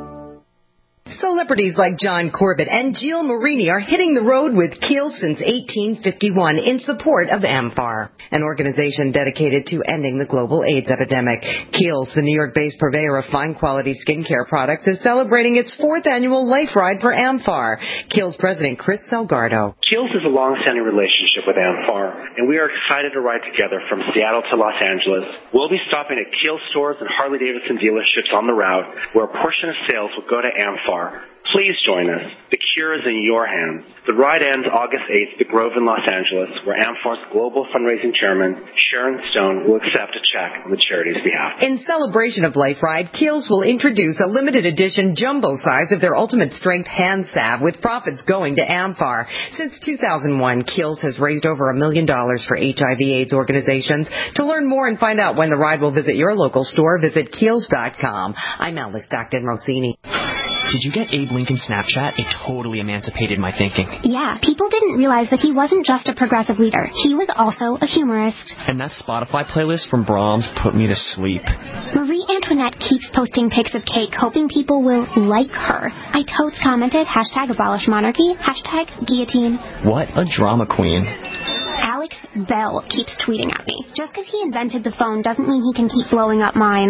S9: Celebrities like John Corbett and Jill Marini are hitting the road with Kiehl's since eighteen fifty-one in support of AMFAR, an organization dedicated to ending the global AIDS epidemic. Kiehl's, the New York-based purveyor of fine-quality skincare products, is celebrating its fourth annual Life Ride for AMFAR. Kiehl's president Chris Salgado.
S10: Kiehl's has a long-standing relationship with AMFAR, and we are excited to ride together from Seattle to Los Angeles. We'll be stopping at Kiehl's stores and Harley-Davidson dealerships on the route, where a portion of sales will go to AMFAR. Please join us. The cure is in your hands. The ride ends August eighth at the Grove in Los Angeles, where AMFAR's global fundraising chairman, Sharon Stone, will accept a check on the charity's behalf.
S9: In celebration of Life Ride, Kiehl's will introduce a limited edition jumbo size of their Ultimate Strength hand salve, with profits going to AMFAR. Since two thousand one, Kiehl's has raised over a million dollars for H I V AIDS organizations. To learn more and find out when the ride will visit your local store, visit Kiehl's dot com. I'm Alice Stockton Rossini.
S11: Did you get Abe Lincoln's Snapchat? It totally emancipated my thinking.
S12: Yeah, people didn't realize that he wasn't just a progressive leader. He was also a humorist.
S11: And that Spotify playlist from Brahms put me to sleep.
S12: Marie Antoinette keeps posting pics of cake, hoping people will like her. I totes commented, hashtag abolish monarchy, hashtag guillotine.
S11: What a drama queen.
S12: Alex Bell keeps tweeting at me. Just because he invented the phone doesn't mean he can keep blowing up mine.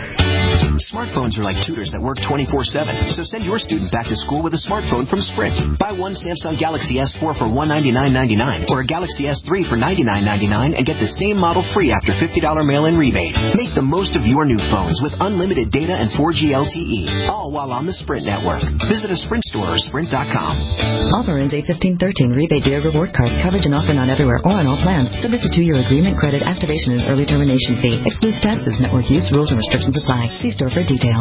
S19: Smartphones are like tutors that work twenty-four seven, so send your student back to school with a smartphone from Sprint. Buy one Samsung Galaxy S four for one hundred ninety-nine ninety-nine or a Galaxy S three for ninety-nine ninety-nine and get the same model free after fifty dollars mail-in rebate. Make the most of your new phones with unlimited data and four G L T E, all while on the Sprint network. Visit a Sprint store or Sprint dot com.
S21: Offer ends eight fifteen thirteen. Rebate via reward card. Coverage and offer not everywhere or on all plans. Subject to two-year agreement, credit, activation, and early termination fee. Excludes taxes. Network use, rules, and restrictions apply. See store for details.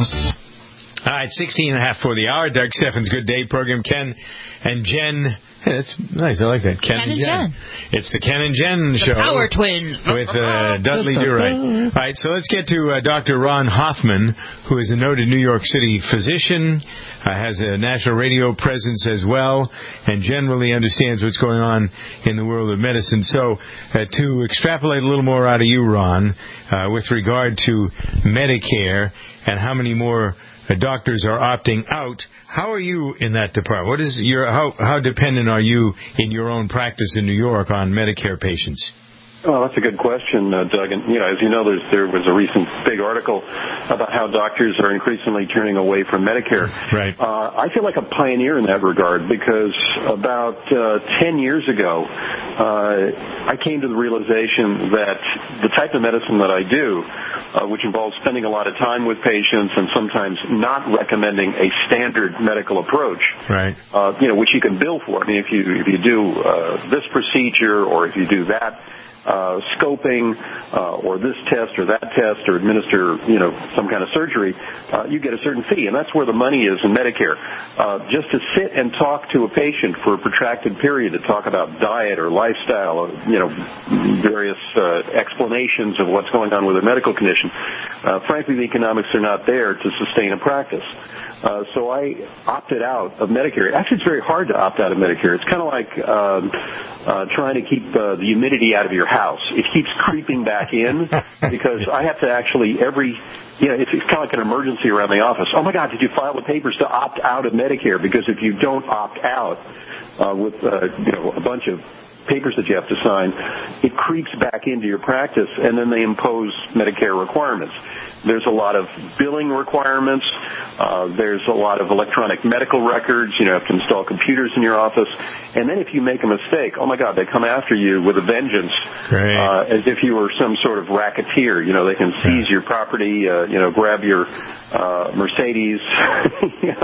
S2: All right, sixteen and a half for the hour. Doug Steffens' Good Day program. Ken and Jen. Hey, that's nice. I like that. Ken,
S1: Ken
S2: and,
S1: and
S2: Jen.
S1: Jen.
S2: It's the Ken and Jen
S1: the
S2: show.
S1: Power Twins.
S2: With uh, Dudley Do-Right. All right, so let's get to uh, Doctor Ron Hoffman, who is a noted New York City physician, uh, has a national radio presence as well, and generally understands what's going on in the world of medicine. So uh, to extrapolate a little more out of you, Ron, uh, with regard to Medicare and how many more uh, doctors are opting out, how are you in that department? What is your how how dependent are you in your own practice in New York on Medicare patients?
S26: Oh, that's a good question, uh, Doug. And, you know, as you know, there's, there was a recent big article about how doctors are increasingly turning away from Medicare.
S2: Right.
S26: Uh, I feel like a pioneer in that regard because about uh, ten years ago, uh, I came to the realization that the type of medicine that I do, uh, which involves spending a lot of time with patients and sometimes not recommending a standard medical approach,
S2: right?
S26: Uh, you know, which you can bill for. I mean, if you if you do uh, this procedure or if you do that. Uh, scoping uh, or this test or that test or administer, you know, some kind of surgery, uh, you get a certain fee, and that's where the money is in Medicare. Uh, just to sit and talk to a patient for a protracted period to talk about diet or lifestyle, or, you know, various uh, explanations of what's going on with a medical condition, uh, frankly, the economics are not there to sustain a practice. Uh, so I opted out of Medicare. Actually, it's very hard to opt out of Medicare. It's kind of like um, uh, trying to keep uh, the humidity out of your house. It keeps creeping back in because I have to actually every, you know, it's, it's kind of like an emergency around the office. Oh, my God, did you file the papers to opt out of Medicare? Because if you don't opt out uh, with, uh, you know, a bunch of papers that you have to sign, it creeps back into your practice, and then they impose Medicare requirements. There's a lot of billing requirements. Uh, there's a lot of electronic medical records. You know, you have to install computers in your office. And then if you make a mistake, oh, my God, they come after you with a vengeance, uh, as if you were some sort of racketeer. You know, they can seize your property, uh, you know, grab your uh, Mercedes, you know,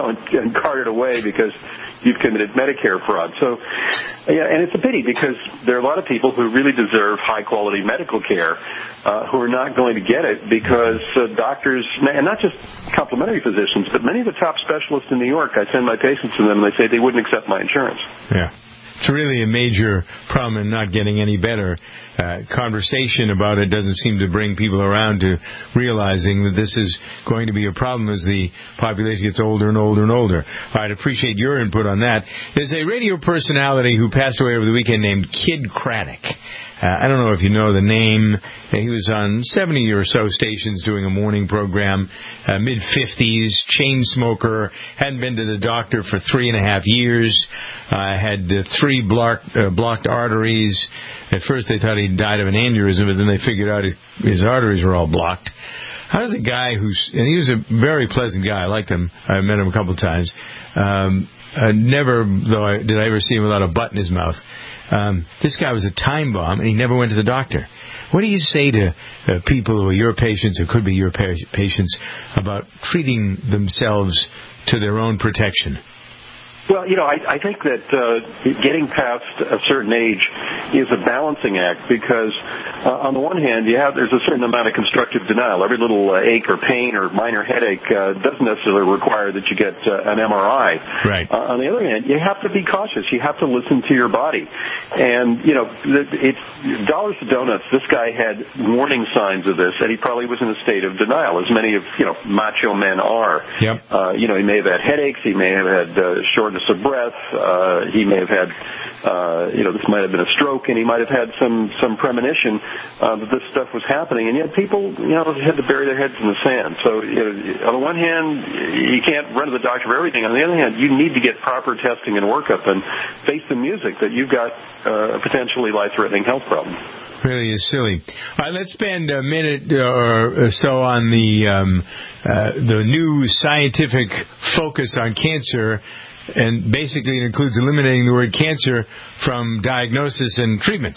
S26: know, and, and carted away because you've committed Medicare fraud. So, yeah, and it's a pity because there are a lot of people who really deserve high-quality medical care uh, who are not going to get it because uh, doctors, and not just complementary physicians, but many of the top specialists in New York, I send my patients to them and they say they wouldn't accept my insurance.
S2: Yeah. It's really a major problem and not getting any better. Uh, conversation about it doesn't seem to bring people around to realizing that this is going to be a problem as the population gets older and older and older. I'd appreciate your input on that. There's a radio personality who passed away over the weekend named Kid Craddock. Uh, I don't know if you know the name. He was on seventy or so stations doing a morning program, uh, mid-fifties, chain smoker, hadn't been to the doctor for three and a half years, uh, had uh, three blocked, uh, blocked arteries. At first they thought he died of an aneurysm, but then they figured out his, his arteries were all blocked. How does a guy who's, and he was a very pleasant guy, I liked him, I met him a couple of times, um, uh, never, though, I, did I ever see him without a butt in his mouth. Um, this guy was a time bomb, and he never went to the doctor. What do you say to uh, people who are your patients, or could be your pa- patients, about treating themselves to their own protection?
S26: Well, you know, I, I think that uh, getting past a certain age is a balancing act because, uh, on the one hand, you have there's a certain amount of constructive denial. Every little uh, ache or pain or minor headache uh, doesn't necessarily require that you get uh, an M R I.
S2: Right.
S26: Uh, on the other hand, you have to be cautious. You have to listen to your body. And, you know, it's dollars to donuts. This guy had warning signs of this, and he probably was in a state of denial, as many of, you know, macho men are.
S2: Yep.
S26: Uh, you know, he may have had headaches. He may have had uh, short of breath. Uh, he may have had, uh, you know, this might have been a stroke, and he might have had some some premonition uh, that this stuff was happening. And yet, people, you know, had to bury their heads in the sand. So, you know, on the one hand, you can't run to the doctor for everything. On the other hand, you need to get proper testing and workup and face the music that you've got uh, a potentially life-threatening health problem.
S2: Really is silly. All right, let's spend a minute or so on the um, uh, the new scientific focus on cancer. And basically it includes eliminating the word cancer from diagnosis and treatment.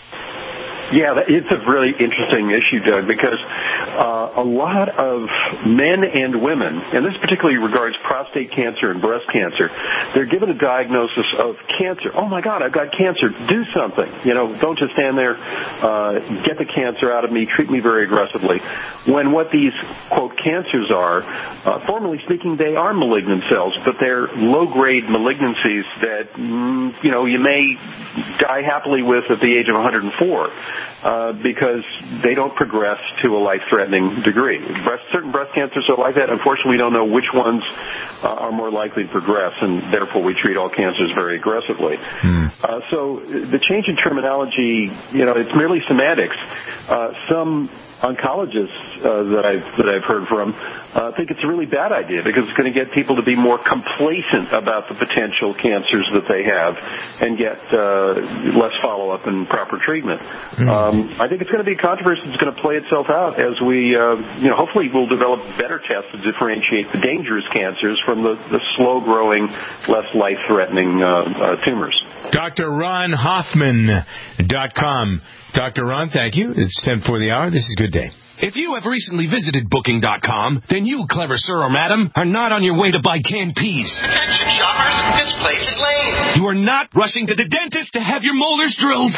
S26: Yeah, it's a really interesting issue, Doug, because uh, a lot of men and women, and this particularly regards prostate cancer and breast cancer, they're given a diagnosis of cancer. Oh, my God, I've got cancer. Do something. You know, don't just stand there, uh, get the cancer out of me, treat me very aggressively. When what these, quote, cancers are, uh, formally speaking, they are malignant cells, but they're low-grade malignancies that, mm, you know, you may die happily with at the age of one hundred four. Uh, because they don't progress to a life-threatening degree. Breast, certain breast cancers are like that. Unfortunately, we don't know which ones uh, are more likely to progress, and therefore we treat all cancers very aggressively.
S2: Hmm.
S26: Uh, so the change in terminology, you know, it's merely semantics. Uh, some oncologists uh, that I've that I've heard from uh, think it's a really bad idea because it's going to get people to be more complacent about the potential cancers that they have and get uh, less follow-up and proper treatment.
S2: Mm-hmm.
S26: Um, I think it's going to be a controversy that's going to play itself out as we, uh, you know, hopefully we'll develop better tests to differentiate the dangerous cancers from the, the slow-growing, less life-threatening uh, uh, tumors.
S2: Dr Ron Hoffman dot com. Doctor Ron, thank you. It's ten for the hour. This is Good Day.
S13: If you have recently visited Booking dot com, then you, clever sir or madam, are not on your way to buy canned peas.
S14: Attention, shoppers. This place is lame.
S13: You are not rushing to the dentist to have your molars drilled.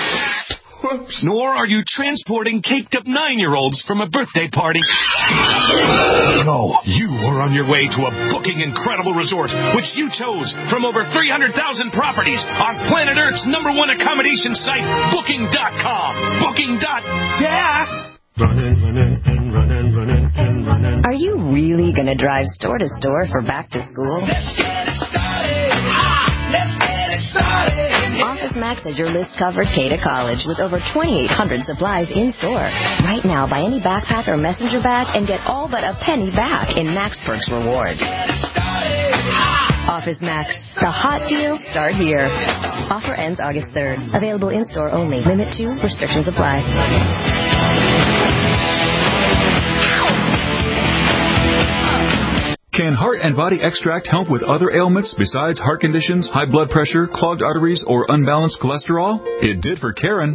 S13: Whoops. Nor are you transporting caked-up nine-year-olds from a birthday party. No, you are on your way to a Booking Incredible Resort, which you chose from over three hundred thousand properties on planet Earth's number one accommodation site, Booking dot com. Booking. Yeah.
S15: Running, running, and running, running, and running.
S21: Are you really going to drive store to store for back to school?
S14: Let's get it started. Ah, let's get it started.
S21: Office Max has your list covered K to college with over twenty-eight hundred supplies in store. Right now, buy any backpack or messenger bag and get all but a penny back in Max Perks rewards. Office Max, the hot deals start here. Offer ends August third. Available in store only. Limit two. Restrictions apply.
S16: Can Heart and Body Extract help with other ailments besides heart conditions, high blood pressure, clogged arteries, or unbalanced cholesterol? It did for Karen.
S17: I've been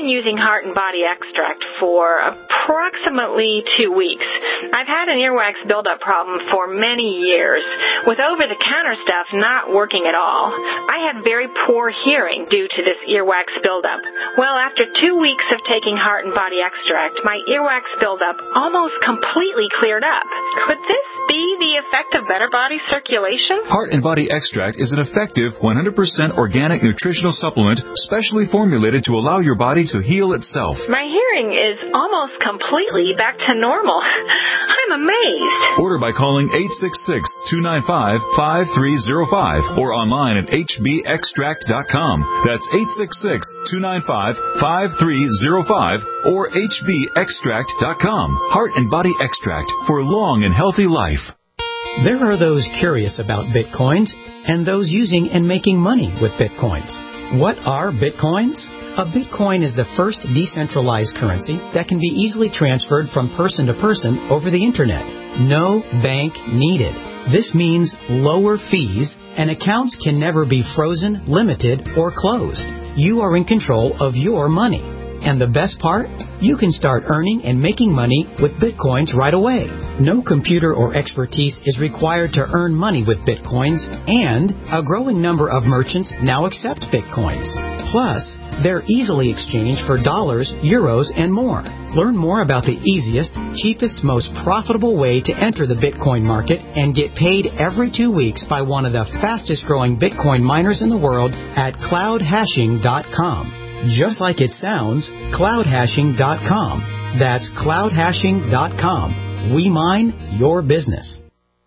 S17: been using Heart and Body Extract for approximately two weeks. I've had an earwax buildup problem for many years, with over-the-counter stuff not working at all. I had very poor hearing due to this earwax buildup. Well, after two weeks of taking Heart and Body Extract, my earwax buildup almost completely cleared up. Could this be the effect of better body circulation?
S16: Heart and Body Extract is an effective one hundred percent organic nutritional supplement specially formulated to allow your body to heal itself.
S17: My hearing is almost completely back to normal. I'm amazed.
S16: Order by calling eight six six, two nine five, five three zero five or online at h b extract dot com. That's eight six six, two nine five, five three zero five or h b extract dot com. Heart and Body Extract for long and healthy life.
S18: There are those curious about Bitcoins and those using and making money with Bitcoins. What are Bitcoins? A Bitcoin is the first decentralized currency that can be easily transferred from person to person over the Internet. No bank needed. This means lower fees, and accounts can never be frozen, limited, or closed. You are in control of your money. And the best part? You can start earning and making money with Bitcoins right away. No computer or expertise is required to earn money with Bitcoins, and a growing number of merchants now accept Bitcoins. Plus, they're easily exchanged for dollars, euros, and more. Learn more about the easiest, cheapest, most profitable way to enter the Bitcoin market and get paid every two weeks by one of the fastest growing Bitcoin miners in the world at cloud hashing dot com. Just like it sounds, cloud hashing dot com. That's cloud hashing dot com. We mine your business.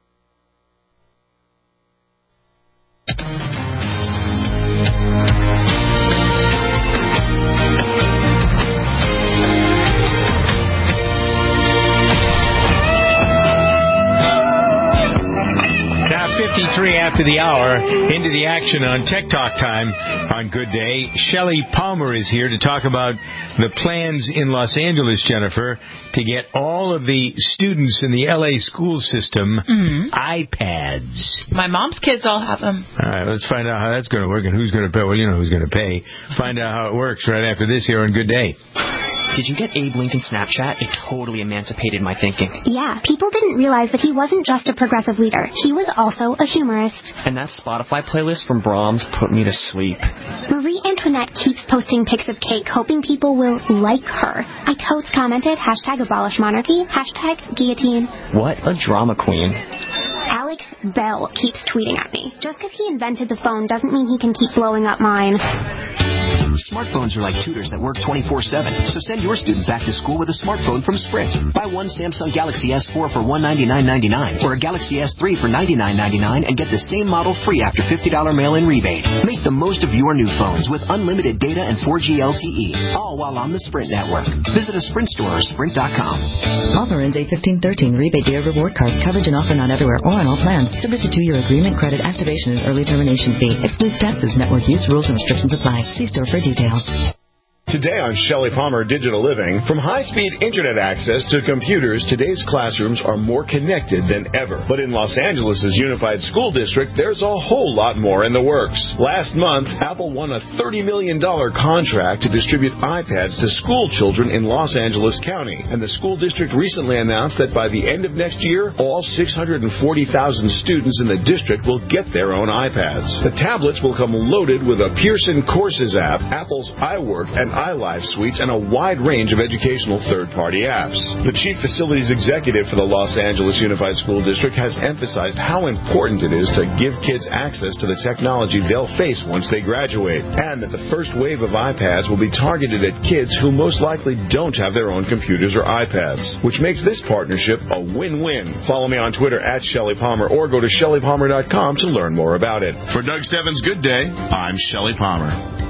S2: fifty-three after the hour, into the action on Tech Talk Time on Good Day. Shelley Palmer is here to talk about the plans in Los Angeles, Jennifer, to get all of the students in the L A school system mm-hmm. iPads.
S1: My mom's kids all have them.
S2: All right, let's find out how that's going to work and who's going to pay. Well, you know who's going to pay. Find out how it works right after this here on Good Day.
S11: Did you get Abe Lincoln's Snapchat? It totally emancipated my thinking.
S12: Yeah, people didn't realize that he wasn't just a progressive leader. He was also a humorist.
S11: And that Spotify playlist from Brahms put me to sleep.
S12: Marie Antoinette keeps posting pics of cake, hoping people will like her. I totes commented, hashtag abolish monarchy, hashtag guillotine.
S11: What a drama queen.
S12: Alex Bell keeps tweeting at me. Just because he invented the phone doesn't mean he can keep blowing up mine.
S19: Smartphones are like tutors that work twenty-four seven, so send your student back to school with a smartphone from Sprint. Buy one Samsung Galaxy S four for one hundred ninety-nine ninety-nine or a Galaxy S three for ninety-nine ninety-nine and get the same model free after fifty dollars mail-in rebate. Make the most of your new phones with unlimited data and four G L T E, all while on the Sprint network. Visit a Sprint store or sprint dot com.
S21: Offer ends eight fifteen thirteen. Rebate via reward card. Coverage and offer not everywhere or on all plans. Subject to two-year agreement, credit activation, and early termination fee. Excludes taxes. Network use rules and restrictions apply. See store for details.
S20: Today on Shelley Palmer Digital Living, from high-speed internet access to computers, today's classrooms are more connected than ever. But in Los Angeles' Unified School District, there's a whole lot more in the works. Last month, Apple won a thirty million dollars contract to distribute iPads to school children in Los Angeles County. And the school district recently announced that by the end of next year, all six hundred forty thousand students in the district will get their own iPads. The tablets will come loaded with a Pearson Courses app, Apple's iWork, and iLife suites, and a wide range of educational third-party apps. The Chief Facilities Executive for the Los Angeles Unified School District has emphasized how important it is to give kids access to the technology they'll face once they graduate, and that the first wave of iPads will be targeted at kids who most likely don't have their own computers or iPads, which makes this partnership a win-win. Follow me on Twitter at Shelley Palmer or go to shelley palmer dot com to learn more about it. For Doug Stebbins' Good Day, I'm Shelley Palmer.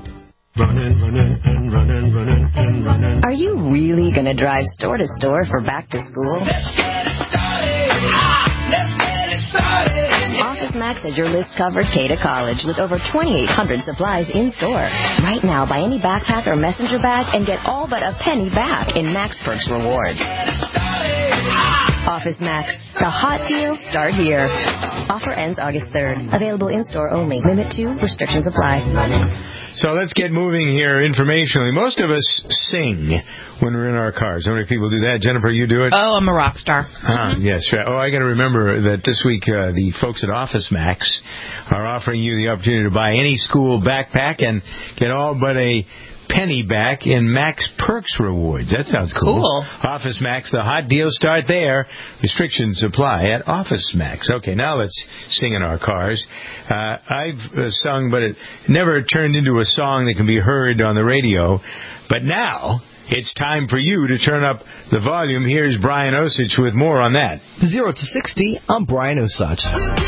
S15: Running, running, and running, running, and running.
S21: Are you really going to drive store to store for back to school?
S14: Let's get it started. Ah, let's get it started.
S21: Office Max has your list covered K to college with over twenty-eight hundred supplies in store. Right now, buy any backpack or messenger bag and get all but a penny back in Max Perks rewards. Office Max, the hot deals start here.
S3: Offer ends August third. Available in-store only. Limit two. Restrictions apply.
S2: So let's get moving here informationally. Most of us sing when we're in our cars. How many people do that? Jennifer, you do it?
S1: Oh, I'm a rock star.
S2: Ah, yes. Right. Oh, I got to remember that this week uh, the folks at Office Max are offering you the opportunity to buy any school backpack and get all but a penny back in Max Perks rewards. That sounds cool.
S1: Cool.
S2: Office Max, the hot deals start there. Restrictions apply at Office Max. Okay, now let's sing in our cars. Uh, I've uh, sung, but it never turned into a song that can be heard on the radio. But now it's time for you to turn up the volume. Here's Brian Osich with more on that.
S4: Zero to sixty, I'm Brian Osich.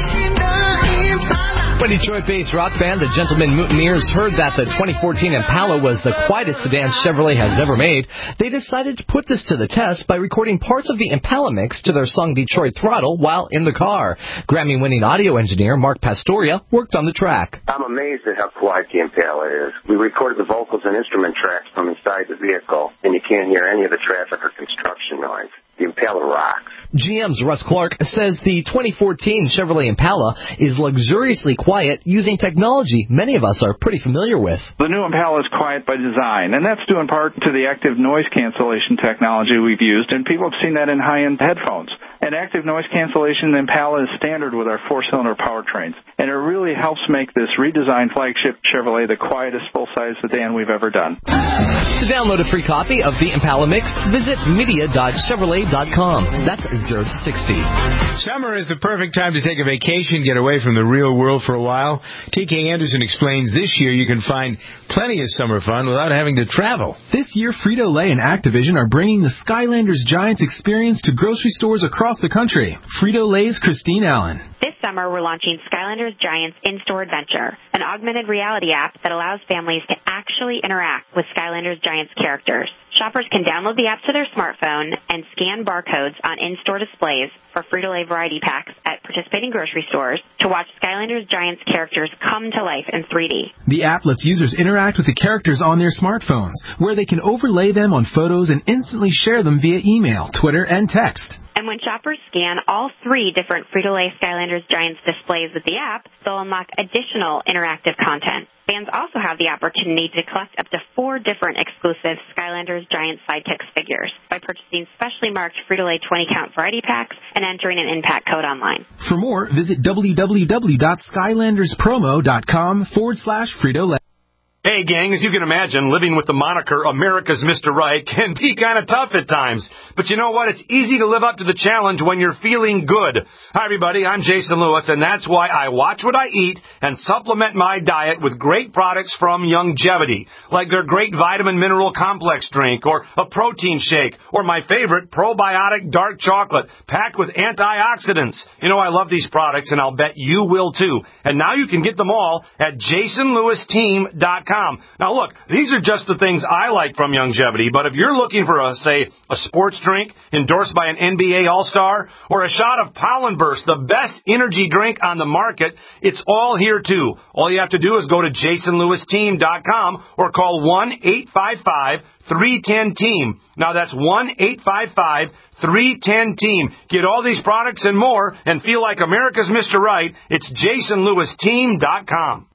S4: When Detroit-based rock band the Gentlemen Mutineers heard that the twenty fourteen Impala was the quietest sedan Chevrolet has ever made, they decided to put this to the test by recording parts of the Impala mix to their song Detroit Throttle while in the car. Grammy-winning audio engineer Mark Pastoria worked on the track.
S22: I'm amazed at how quiet the Impala is. We recorded the vocals and instrument tracks from inside the vehicle, and you can't hear any of the traffic or construction noise. The Impala rocks.
S4: G M's Russ Clark says the twenty fourteen Chevrolet Impala is luxuriously quiet using technology many of us are pretty familiar with.
S23: The new Impala is quiet by design, and that's due in part to the active noise cancellation technology we've used, and people have seen that in high-end headphones. And active noise cancellation in Impala is standard with our four-cylinder powertrains, and it really helps make this redesigned flagship Chevrolet the quietest full-size sedan we've ever done.
S4: To download a free copy of the Impala Mix, visit media dot chevrolet dot com. That's zero to sixty.
S2: Summer is the perfect time to take a vacation, get away from the real world for a while. T K Anderson explains this year you can find plenty of summer fun without having to travel.
S24: This year, Frito-Lay and Activision are bringing the Skylanders Giants experience to grocery stores across the country. Frito-Lay's Christine Allen.
S25: This summer, we're launching Skylanders Giants In-Store Adventure, an augmented reality app that allows families to actually interact with Skylanders Giants characters. Shoppers can download the app to their smartphone and scan barcodes on in-store displays for Frito-Lay variety packs at participating grocery stores to watch Skylanders Giants characters come to life in three D.
S24: The app lets users interact with the characters on their smartphones, where they can overlay them on photos and instantly share them via email, Twitter, and text.
S25: And when shoppers scan all three different Frito-Lay Skylanders Giants displays with the app, they'll unlock additional interactive content. Fans also have the opportunity to collect up to four different exclusive Skylanders Giants Sidekicks figures by purchasing specially marked Frito-Lay twenty count variety packs and entering an impact code online.
S24: For more, visit w w w dot skylanders promo dot com forward slash Frito-Lay.
S27: Hey, gang, as you can imagine, living with the moniker America's Mister Right can be kind of tough at times. But you know what? It's easy to live up to the challenge when you're feeling good. Hi, everybody. I'm Jason Lewis, and that's why I watch what I eat and supplement my diet with great products from Youngevity, like their great vitamin mineral complex drink or a protein shake or my favorite probiotic dark chocolate packed with antioxidants. You know, I love these products, and I'll bet you will, too. And now you can get them all at jason lewis team dot com. Now, look, these are just the things I like from Youngevity, but if you're looking for, a, say, a sports drink endorsed by an N B A All-Star or a shot of Pollen Burst, the best energy drink on the market, it's all here, too. All you have to do is go to jason lewis team dot com or call one eight five five three one zero team. Now, that's one eight five five three one zero team. Get all these products and more and feel like America's Mister Right. It's jason lewis team dot com.